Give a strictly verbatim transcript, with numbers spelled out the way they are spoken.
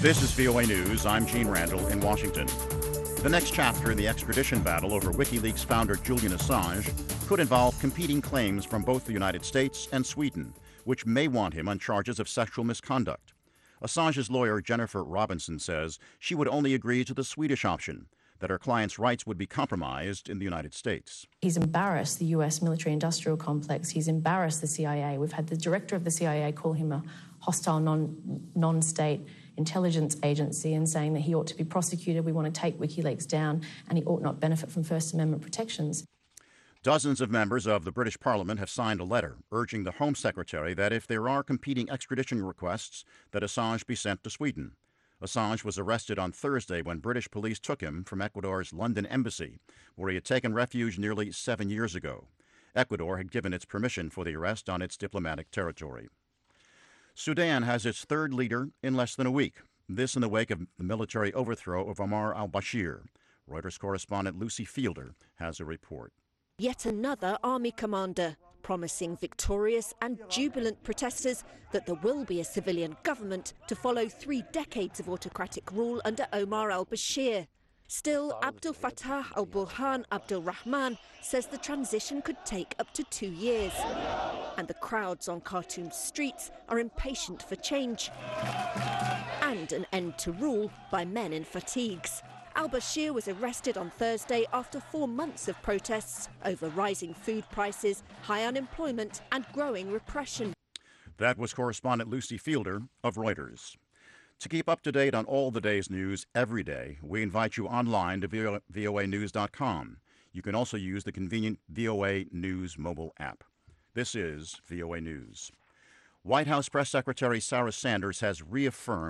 This is V O A News. I'm Gene Randall in Washington. The next chapter in the extradition battle over WikiLeaks founder Julian Assange could involve competing claims from both the United States and Sweden, which may want him on charges of sexual misconduct. Assange's lawyer Jennifer Robinson says she would only agree to the Swedish option, that her client's rights would be compromised in the United States. He's embarrassed the U S military-industrial complex. He's embarrassed the C I A. We've had the director of the C I A call him a hostile non, non-state intelligence agency and saying that he ought to be prosecuted. We want to take WikiLeaks down and he ought not benefit from First Amendment protections. Dozens of members of the British Parliament have signed a letter urging the Home Secretary that if there are competing extradition requests, that Assange be sent to Sweden. Assange was arrested on Thursday when British police took him from Ecuador's London embassy, where he had taken refuge nearly seven years ago. Ecuador had given its permission for the arrest on its diplomatic territory. Sudan has its third leader in less than a week, this in the wake of the military overthrow of Omar al-Bashir. Reuters correspondent Lucy Fielder has a report. Yet another army commander, promising victorious and jubilant protesters that there will be a civilian government to follow three decades of autocratic rule under Omar al-Bashir. Still, Abdel Fattah al-Burhan Abdel Rahman says the transition could take up to two years. And the crowds on Khartoum's streets are impatient for change and an end to rule by men in fatigues. Al-Bashir was arrested on Thursday after four months of protests over rising food prices, high unemployment and growing repression. That was correspondent Lucy Fielder of Reuters. To keep up to date on all the day's news every day, we invite you online to V O A news dot com. You can also use the convenient V O A News mobile app. This is V O A News. White House Press Secretary Sarah Sanders has reaffirmed